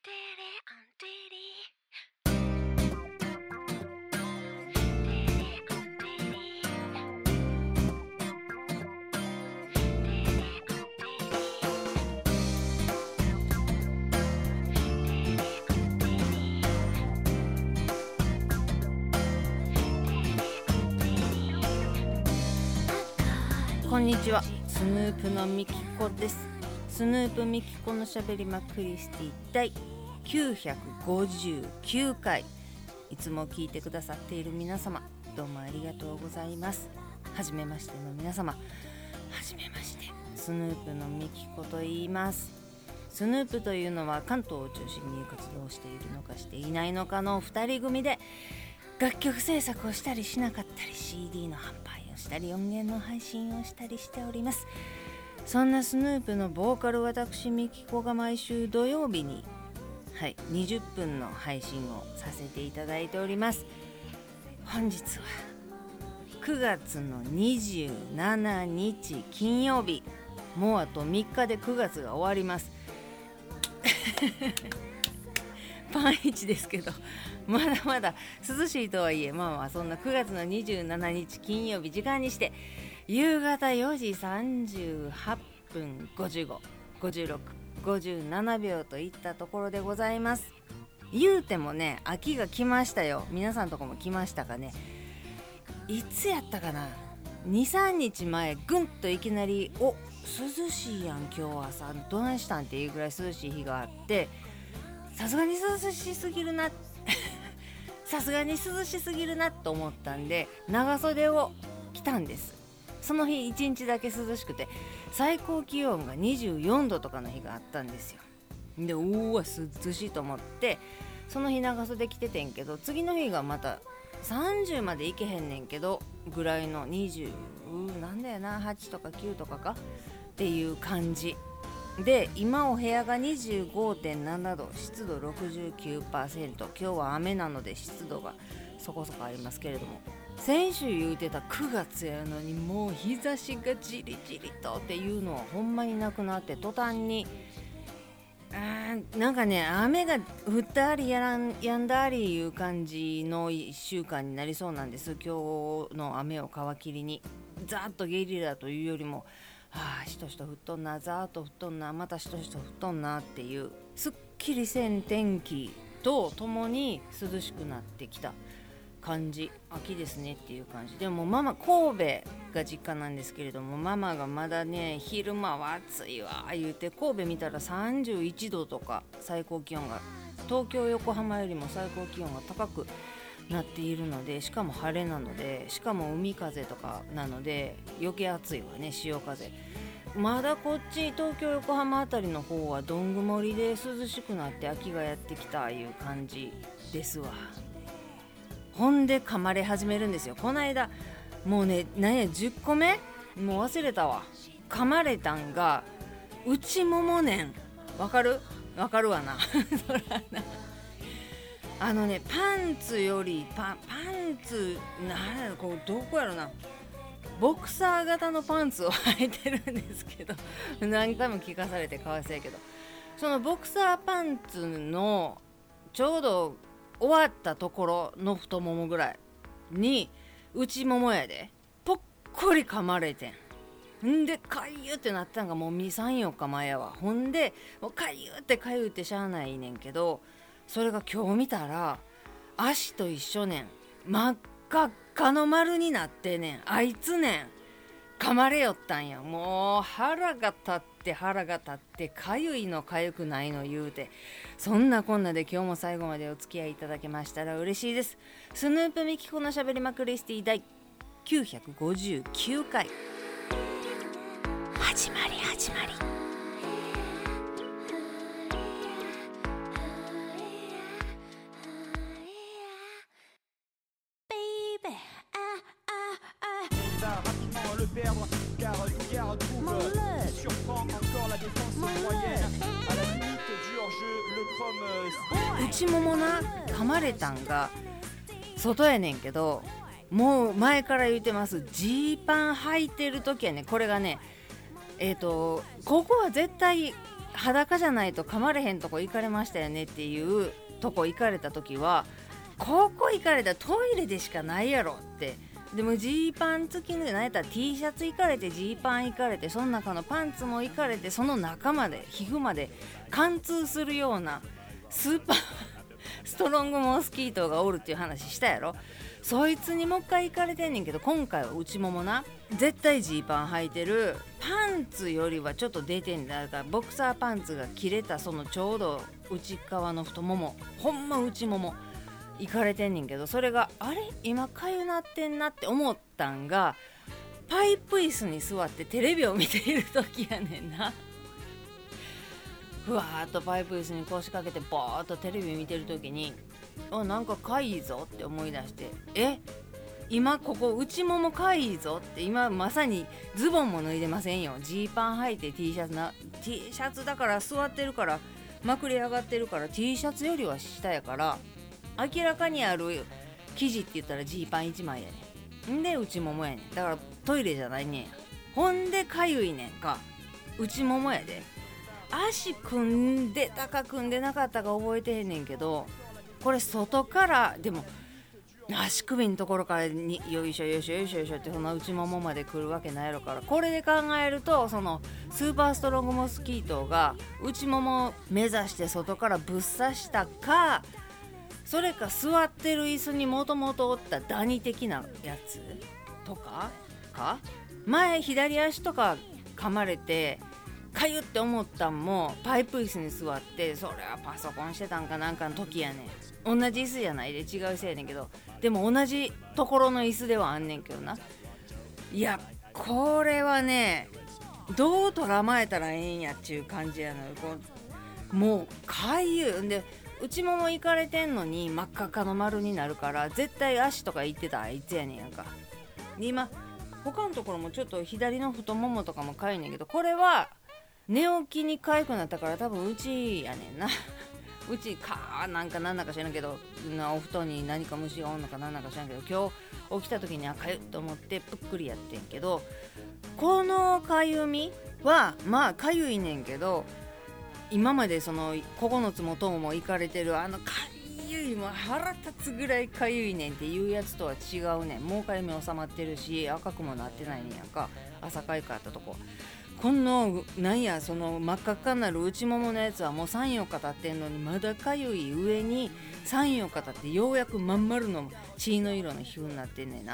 こんにちは、スヌープのみきこです。スヌープみきこのしゃべりまクリスティ第959回、いつも聞いてくださっている皆様、どうもありがとうございます。はじめましての皆様、はじめまして。スヌープのみきこと言います。スヌープというのは関東を中心に活動しているのかしていないのかの2人組で、楽曲制作をしたりしなかったり、 CD の販売をしたり、音源の配信をしたりしております。そんなスヌープのボーカル、私みきこが毎週土曜日に20分の配信をさせていただいております。本日は9月の27日金曜日、もうあと3日で9月が終わりますパンイチですけど、まだまだ涼しいとはいえ、そんな9月の27日金曜日、時間にして夕方4時38分55、56、57秒といったところでございます。言うてもね、秋が来ましたよ。皆さんとこも来ましたかね。いつやったかな、 2,3 日前、ぐんといきなり涼しいやん今日朝、どないしたんっていうぐらい涼しい日があって、さすがに涼しすぎるなと思ったんで、長袖を着たんです。その日1日だけ涼しくて、最高気温が24度とかの日があったんですよ。で、涼しいと思って、その日長袖着ててんけど、次の日がまた30までいけへんねんけどぐらいの20なんだよな、8とか9とかかっていう感じで、今お部屋が 25.7 度、湿度 69%、 今日は雨なので湿度がそこそこありますけれども、先週言うてた9月やのに、もう日差しがじりじりとっていうのはほんまになくなって、途端になんかね、雨が降ったりやんだりいう感じの1週間になりそうなんです。今日の雨を皮切りにざーっとゲリラというよりも、しとしと降っとんな、ざーっと降っとんな、またしとしと降っとんなっていう、すっきりせん天気とともに涼しくなってきた感じ、秋ですねっていう感じで、も神戸が実家なんですけれども、ママがまだね、昼間は暑いわ言うて、神戸見たら31度とか、最高気温が東京横浜よりも最高気温が高くなっているので、しかも晴れなので、しかも海風とかなので余計暑いわね、潮風。まだこっち東京横浜あたりの方はどん曇りで涼しくなって秋がやってきたいう感じですわ。ほんで噛まれ始めるんですよ。この間もうね、10個目もう忘れたわ。噛まれたんが内ももねん。わかるわなそらな、パンツよりパンツどこやろな、ボクサー型のパンツを履いてるんですけど、何回も聞かされてかわいそうやけど、そのボクサーパンツのちょうど終わったところの太ももぐらいに、内ももやでぽっこり噛まれてんで、かゆってなったんがもう 2,3 4日前やわ。ほんでもうかゆってしゃあないねんけど、それが今日見たら足と一緒ねん、真っ赤っかの丸になってねん。あいつねん噛まれよったんや。もう腹が立ってかゆいのかゆくないの言うて、そんなこんなで今日も最後までお付き合いいただけましたら嬉しいです。スヌープみきこのしゃべりまクリスティ第959回、始まり perdre car Dugar trouve surprend encore la défense moyenne à la limite du hors-jeu. Le Chrome 内ももな、噛まれたんが外やねんけど、もう前から言ってます。ジーパン履いてる時はね、これがねここは絶対裸じゃないと噛まれへんとこ行かれましたよねっていうとこ行かれた時は、ここ行かれたらトイレでしかないやろって。でもジーパン付きの何やったら T シャツ行かれてジーパン行かれて、その中のパンツも行かれて、その中まで皮膚まで貫通するようなスーパーストロングモスキートがおるっていう話したやろ。そいつにもう一回行かれてんねんけど、今回は内ももな、絶対ジーパン履いてる。パンツよりはちょっと出てんだから、ボクサーパンツが切れたそのちょうど内側の太もも、ほんま内もも行かれてんねんけど、それがあれ今かゆなってんなって思ったんが、パイプ椅子に座ってテレビを見ている時やねんな。ふわーっとパイプ椅子に腰掛けてボーっとテレビ見てる時に、なんかかいいぞって思い出して、今ここ内ももかいいぞって。今まさにズボンも脱いでませんよ。ジーパン履いて T シャツな、 T シャツだから座ってるからまくり上がってるから T シャツよりは下やから、明らかにある生地って言ったらジーパン1枚やねん。で内ももやねん。だからトイレじゃないねんや。ほんでかゆいねんか。内ももやで。足組んでたか組んでなかったか覚えてへんねんけど、これ外からでも足首のところからによいしょよいしょよいしょよいしょってそんな内ももまで来るわけないやろから、これで考えるとそのスーパーストロングモスキートが内もも目指して外からぶっ刺したか、それか座ってる椅子にもともとおったダニ的なやつとか前左足とか噛まれてかゆって思ったんもパイプ椅子に座って、それはパソコンしてたんかなんかの時やねん。同じ椅子じゃないで違う椅子やねんけど、でも同じところの椅子ではあんねんけどな。いやこれはね、どう捉まえたらええんやっちゅう感じやのよ。もうかゆいんで内もも行かれてんのに真っ赤っかの丸になるから、絶対足とか行ってたあいつやねんやんか。今他のところもちょっと左の太ももとかもかゆいねんけど、これは寝起きにかゆくなったから多分うちやねんなうちかなんかなんだか知らんけど、お布団に何か虫がおんのかなんだか知らんけど、今日起きた時にかゆっと思ってぷっくりやってんけど、このかゆみはまあかゆいねんけど、今までその9つも10も行かれてるかゆいも腹立つぐらいかゆいねんっていうやつとは違うねん。もうかゆみ収まってるし赤くもなってないねんやんか。朝かゆかったとこ、このなんやその真っ赤っかになる内もものやつはもう 3,4 日経ってんのにまだかゆい上に 3,4 日経ってようやくまん丸の血の色の皮膚になってんねんな。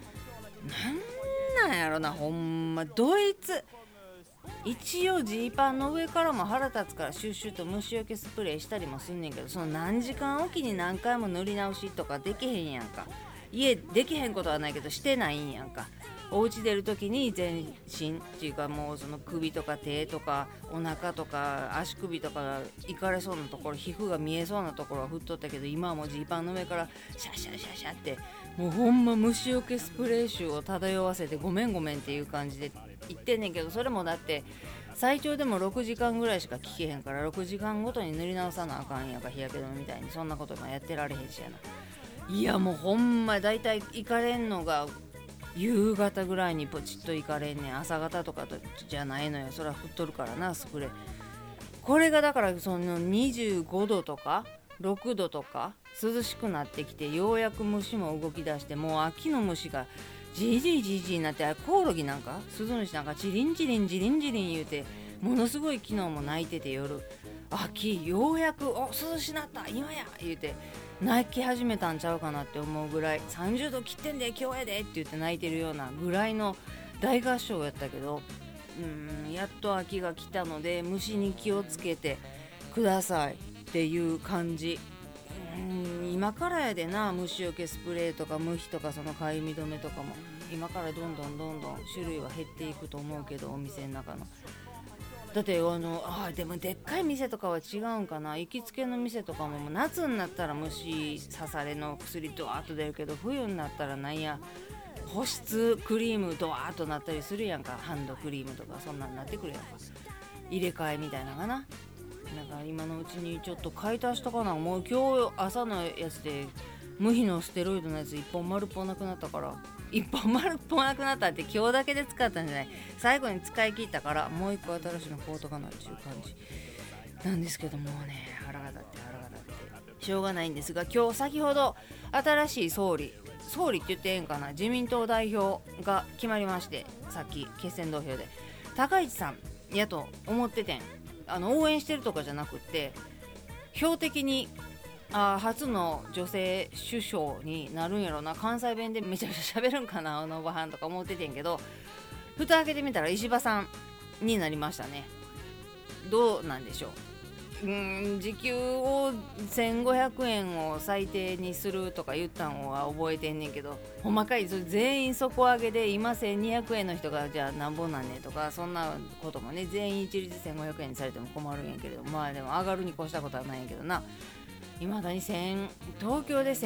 なんやろな、ほんまドイツ一応ジーパンの上からも腹立つからシュッシュッと虫除けスプレーしたりもすんねんけど、その何時間おきに何回も塗り直しとかできへんやんか。家できへんことはないけどしてないんやんか。お家出るときに全身っていうかもうその首とか手とかお腹とか足首とかいかれそうなところ、皮膚が見えそうなところは振っとったけど、今はもうジーパンの上からシャシャシャシャってもうほんま虫除けスプレー臭を漂わせてごめんごめんっていう感じで言ってんねんけど、それもだって最長でも6時間ぐらいしか効けへんから6時間ごとに塗り直さなあかんやんか。日焼け止めみたいにそんなこともやってられへんしやな。いやもうほんまだいたい行かれんのが夕方ぐらいにポチッと行かれんねん。朝方とかじゃないのよ。それは振っとるからなスプレー。これがだからその25度とか6度とか涼しくなってきて、ようやく虫も動き出して、もう秋の虫がじじいじじいになって、コオロギなんかスズムシなんかチリンチリンジリンジリン言うてものすごい昨日も鳴いてて、夜秋ようやく涼しなった今や言うて泣き始めたんちゃうかなって思うぐらい、30度切ってんで今日やでって言って泣いてるようなぐらいの大合唱やったけど、やっと秋が来たので虫に気をつけてくださいっていう感じ。今からやでな、虫除けスプレーとか無比とかそのかゆみ止めとかも今からどんどん種類は減っていくと思うけど、お店の中のだってでもでっかい店とかは違うんかな。行きつけの店とかも夏になったら虫刺されの薬ドワーッと出るけど、冬になったらなんや保湿クリームドワーッとなったりするやんか。ハンドクリームとかそんなんなってくるやんか。入れ替えみたいなのがな。なんか今のうちにちょっと買い足したかな。もう今日朝のやつで無比のステロイドのやつ1本丸っぽなくなったから、1本丸っぽなくなったって今日だけで使ったんじゃない、最後に使い切ったからもう1個新しいの買おうとかなっていう感じ。 なんですけどもね、腹が立ってしょうがないんですが、今日先ほど新しい総理って言ってええんかな、自民党代表が決まりまして、さっき決選投票で高市さんやと思っててん、応援してるとかじゃなくって、標的に初の女性首相になるんやろな、関西弁でめちゃくちゃ喋るんかなおばはんとか思っててんけど、蓋開けてみたら石破さんになりましたね。どうなんでしょう。時給を1500円を最低にするとか言ったのは覚えてんねんけど、細かい全員底上げで今1200円の人がじゃあ何本なんねんとか、そんなこともね、全員一律1500円にされても困るんやけれど、まあでも上がるに越したことはないんやけどな。いまだに東京で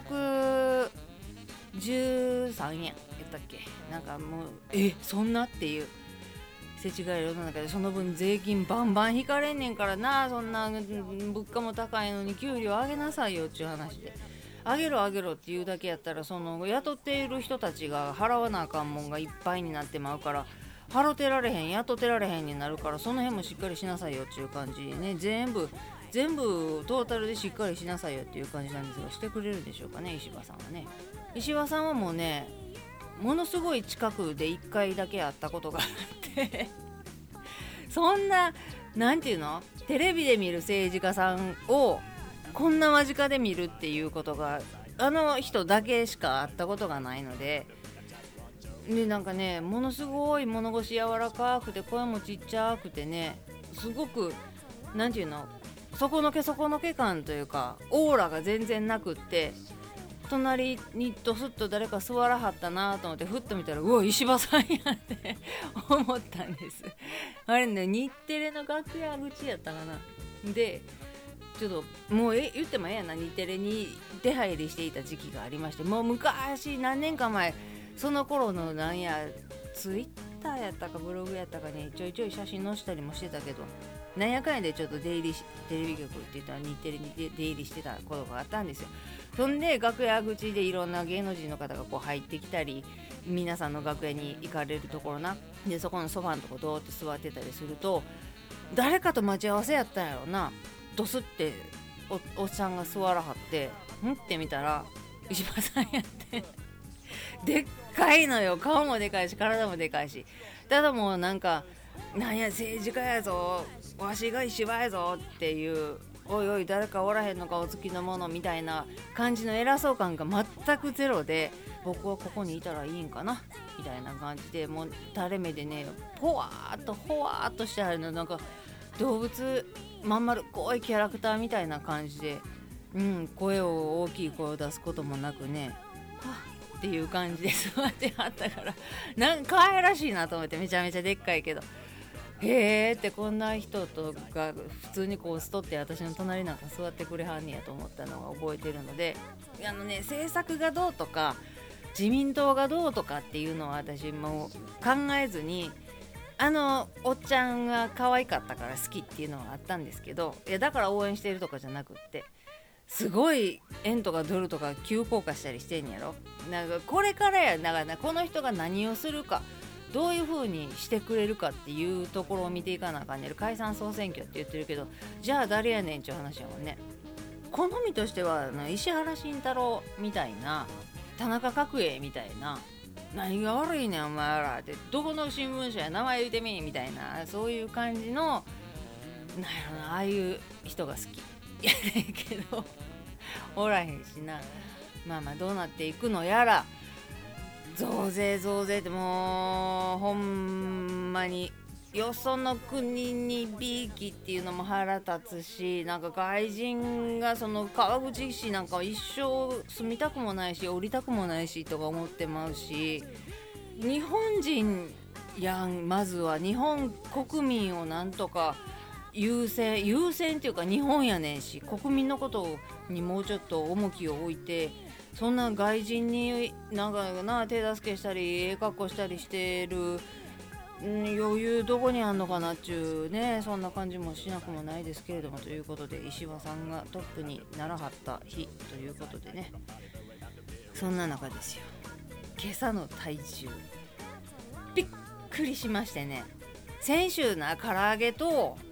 1113円やったっけ、なんかもうそんなっていう世知辛い世の中で、その分税金バンバン引かれんねんからな。そんな物価も高いのに給料上げなさいよっていう話で、上げろっていうだけやったら、その雇っている人たちが払わなあかんもんがいっぱいになってまうから、雇ってられへんになるから、その辺もしっかりしなさいよっていう感じでね、全部トータルでしっかりしなさいよっていう感じなんですが、してくれるでしょうかね、石破さんはね。石破さんはもうね、ものすごい近くで1回だけ会ったことがあってそんな、なんていうの、テレビで見る政治家さんをこんな間近で見るっていうことが、あの人だけしか会ったことがないので、なんかね、ものすごい物腰柔らかくて、声もちっちゃくてね、すごく、なんていうの、底のけ感というか、オーラが全然なくって、隣にドスッと誰か座らはったなと思って、ふっと見たら、うわ石破さんやって思ったんです。あれね、日テレの楽屋口やったかな。でちょっともう言ってもええやな、日テレに出入りしていた時期がありまして、もう昔何年か前、その頃のなんやツイッターやったかブログやったかにちょいちょい写真載せたりもしてたけど、なんやかんやでちょっとテレビ局って言ったら日テレに出入りしてたことがあったんですよ。そんで楽屋口でいろんな芸能人の方がこう入ってきたり、皆さんの楽屋に行かれるところなで、そこのソファのとこドーって座ってたりすると、誰かと待ち合わせやったんやろな、ドスって おっさんが座らはって、って見たら石破さんやってでっかいのよ、顔もでかいし体もでかいし、ただもうなんか、なんや政治家やぞ、わしが石破やぞっていう、おいおい誰かおらへんのかお付きの者みたいな感じの偉そう感が全くゼロで、僕はここにいたらいいんかなみたいな感じで、もう垂れ目でね、ほわーっとしてあるの、なんか動物まん丸っこいキャラクターみたいな感じで、大きい声を出すこともなくね、はっっていう感じで座ってはったから、なんか可愛らしいなと思って、めちゃめちゃでっかいけど、へーって、こんな人とが普通にこうストって私の隣なんか座ってくれはんねやと思ったのが覚えてるので、政策がどうとか自民党がどうとかっていうのは私も考えずに、おっちゃんが可愛かったから好きっていうのはあったんですけど、いやだから応援してるとかじゃなくって、すごい円とかドルとか急降下したりしてんやろ。なんかこれからや、だからこの人が何をするか、どういう風にしてくれるかっていうところを見ていかなあかんねる。解散総選挙って言ってるけど、じゃあ誰やねんっていう話やもんね。好みとしては石原慎太郎みたいな、田中角栄みたいな、何が悪いねんお前らって、どこの新聞社や名前言うてみみたいな、そういう感じの、なんやろな、ああいう人が好きやねんけどおらへんしな。まあどうなっていくのやら。増税ってもうほんまによその国にびいきっていうのも腹立つし、なんか外人がその川口市なんか一生住みたくもないし降りたくもないしとか思ってまうし、日本人やん、まずは日本国民をなんとか優先っていうか日本やねんし、国民のことにもうちょっと重きを置いて、そんな外人になんかな手助けしたり格好したりしてる、余裕どこにあんのかなっちゅうね、そんな感じもしなくもないですけれども、ということで石破さんがトップにならはった日ということでね、そんな中ですよ、今朝の体重びっくりしましてね。先週な唐揚げと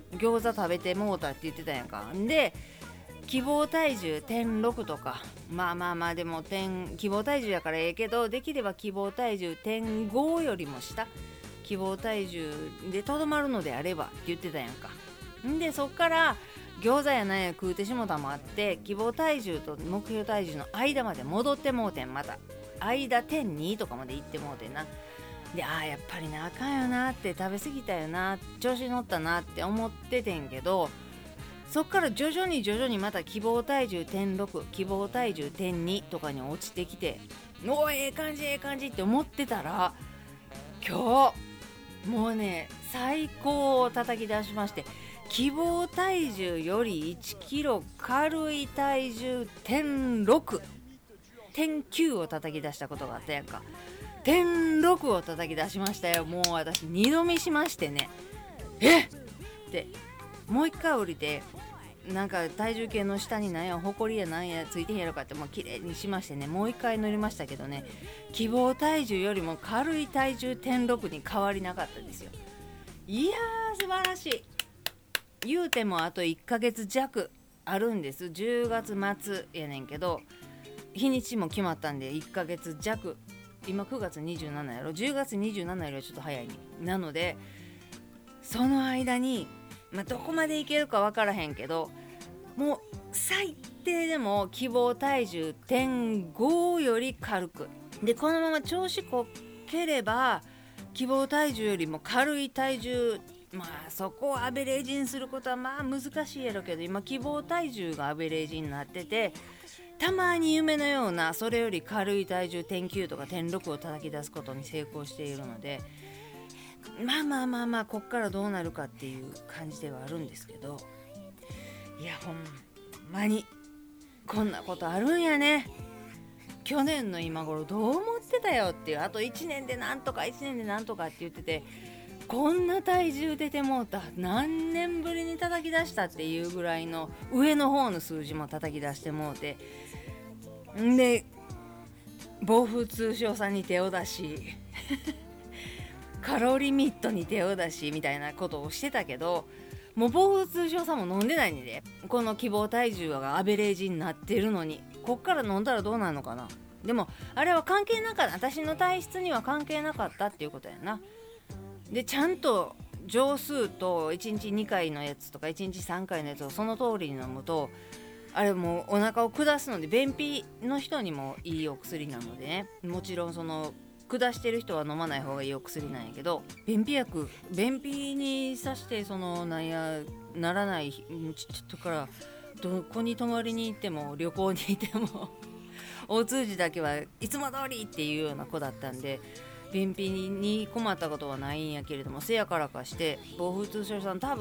餃子食べてもうたって言ってたやんか。で希望体重 1.6 とかまあでも希望体重やからええけど、できれば希望体重 1.5 よりも下、希望体重でとどまるのであればって言ってたやんか。んでそっから餃子やなんや食うてしもたもあって、希望体重と目標体重の間まで戻ってもうてん。また間 1.2 とかまで行ってもうてんな。でやっぱりなあかんよなって、食べ過ぎたよな、調子乗ったなって思っててんけど、そっから徐々にまた希望体重 1.6 希望体重 1.2 とかに落ちてきて、ええ感じって思ってたら、今日もうね最高を叩き出しまして、希望体重より1キロ軽い体重 1.9 を叩き出したことがあったやんか。 1.6 を叩き出しましたよ。もう私二度見しましてね、ってもう一回降りて、なんか体重計の下に何やほこりやなんやついてへんやろかってもう綺麗にしましてね、もう一回乗りましたけどね、希望体重よりも軽い体重 1.6 に変わりなかったですよ。いやー素晴らしい。言うてもあと1ヶ月弱あるんです。10月末やねんけど、日にちも決まったんで1ヶ月弱、今9月27やろ、10月27よりはちょっと早いなので、その間にどこまでいけるか分からへんけど、もう最低でも希望体重 1.5 より軽くで、このまま調子こければ希望体重よりも軽い体重、そこをアベレージにすることは難しいやろけど、今希望体重がアベレージになってて、たまに夢のようなそれより軽い体重 1.9 とか 1.6 を叩き出すことに成功しているので、こっからどうなるかっていう感じではあるんですけど、いやほんまにこんなことあるんやね。去年の今頃どう思ってたよっていう、あと1年でなんとかって言ってて、こんな体重出てもうた、何年ぶりに叩き出したっていうぐらいの上の方の数字も叩き出してもうて、んで暴風通商さんに手を出しカロリミットに手を出しみたいなことをしてたけど、もう暴風通商さんも飲んでないんで、この希望体重がアベレージになってるのに、こっから飲んだらどうなるのかな。でもあれは関係なかった、私の体質には関係なかったっていうことやな。でちゃんと錠数と1日2回のやつとか1日3回のやつをその通りに飲むと、あれもうお腹を下すので、便秘の人にもいいお薬なのでね、もちろんその下してる人は飲まない方がいいお薬なんやけど、便秘にさしてならないちょっとからどこに泊まりに行っても旅行に行ってもお通じだけはいつも通りっていうような子だったんで、便秘に困ったことはないんやけれども、せやからかして暴風通商さん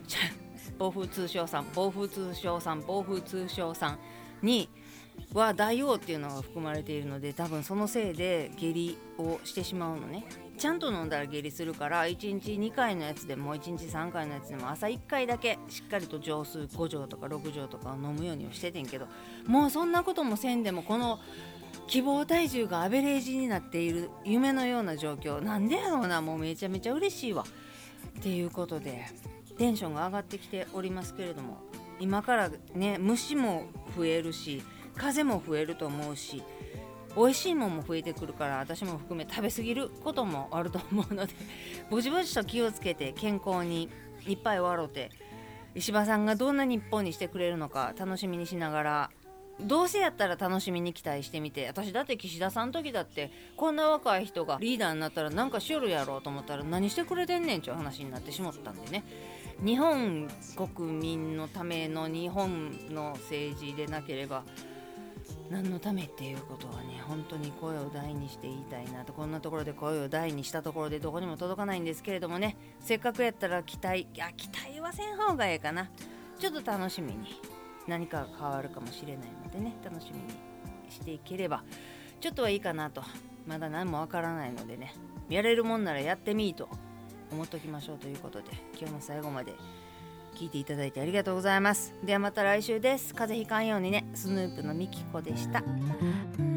には大王っていうのが含まれているので、多分そのせいで下痢をしてしまうのね。ちゃんと飲んだら下痢するから、1日2回のやつでも1日3回のやつでも朝1回だけしっかりと錠数5錠とか6錠とかを飲むようにしててんけど、もうそんなこともせんでもこの希望体重がアベレージになっている夢のような状況、なんでやろうな、もうめちゃめちゃ嬉しいわっていうことでテンションが上がってきておりますけれども、今からね虫も増えるし風も増えると思うし、美味しいもんも増えてくるから、私も含め食べ過ぎることもあると思うのでぼちぼちと気をつけて健康にいっぱい笑うて、石破さんがどんな日本にしてくれるのか楽しみにしながら、どうせやったら楽しみに期待してみて、私だって岸田さんの時だってこんな若い人がリーダーになったらなんかしよるやろうと思ったら、何してくれてんねんちゅう話になってしまったんでね、日本国民のための日本の政治でなければ何のためっていうことはね、本当に声を大にして言いたいなと。こんなところで声を大にしたところでどこにも届かないんですけれどもね、せっかくやったら期待はせん方がええかな。ちょっと楽しみに何かが変わるかもしれないのでね、楽しみにしていければちょっとはいいかなと。まだ何もわからないのでね、やれるもんならやってみーと思っときましょうということで、今日も最後まで聞いていただいてありがとうございます。ではまた来週です。風邪ひかんようにね。スヌープのみきこでした。